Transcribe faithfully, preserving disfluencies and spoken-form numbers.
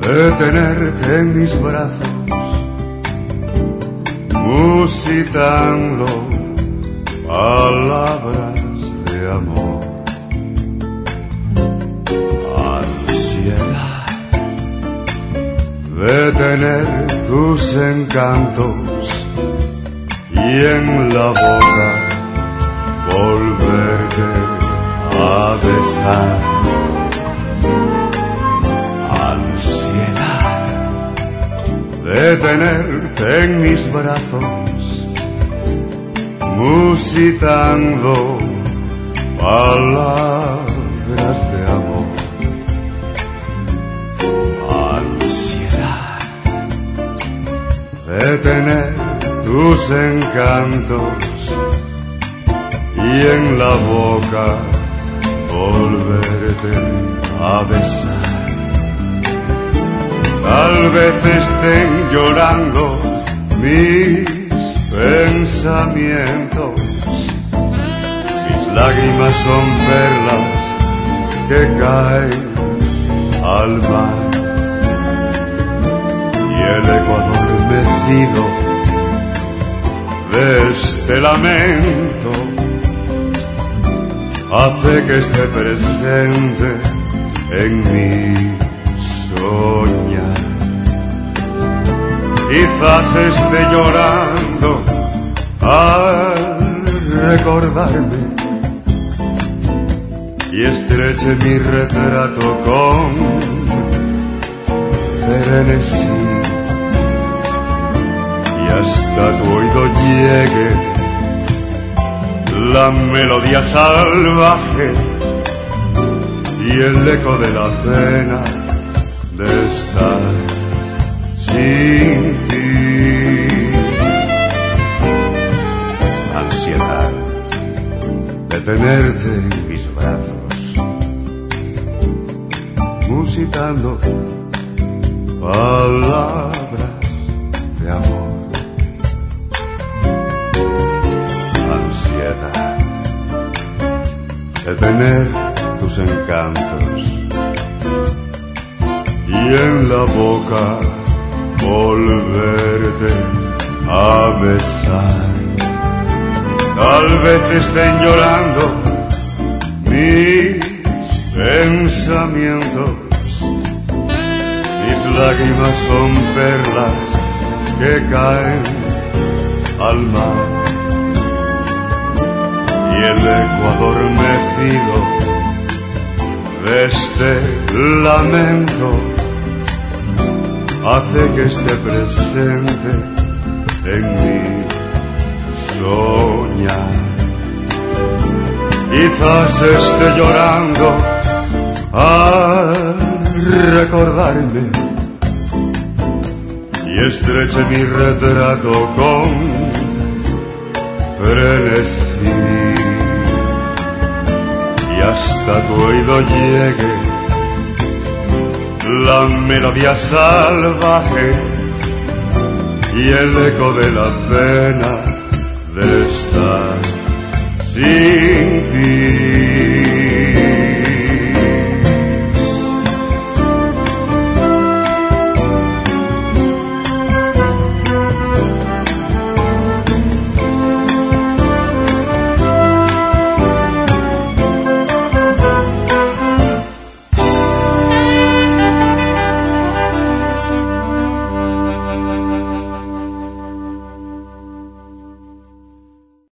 de tenerte en mis brazos, musitando palabras de amor. Ansiedad de tener tus encantos y en la boca volverte a besar. Ansiedad de tenerte en mis brazos, musitando palabras de amor. Ansiedad de tener tus encantos y en la boca volverte a besar. Tal vez estén llorando mis pensamientos, mis lágrimas son perlas que caen al mar, y el eco adormecido de este lamento hace que esté presente en mi soñar. Quizás esté llorando al recordarme y estreche mi retrato con frenesí, y hasta tu oído llegue la melodía salvaje y el eco de la pena de estar sin ti. Ansiedad de tenerte en mis brazos, musitando palabras de amor. Ansiedad de tener tus encantos y en la boca volverte a besar. Tal vez estén llorando mis pensamientos, mis lágrimas son perlas que caen al mar, y el eco adormecido de este lamento hace que esté presente en mi soñar. Quizás esté llorando al recordarme y estreche mi retrato con frenesí, y hasta tu oído llegue la melodía salvaje y el eco de la pena de estar sin ti.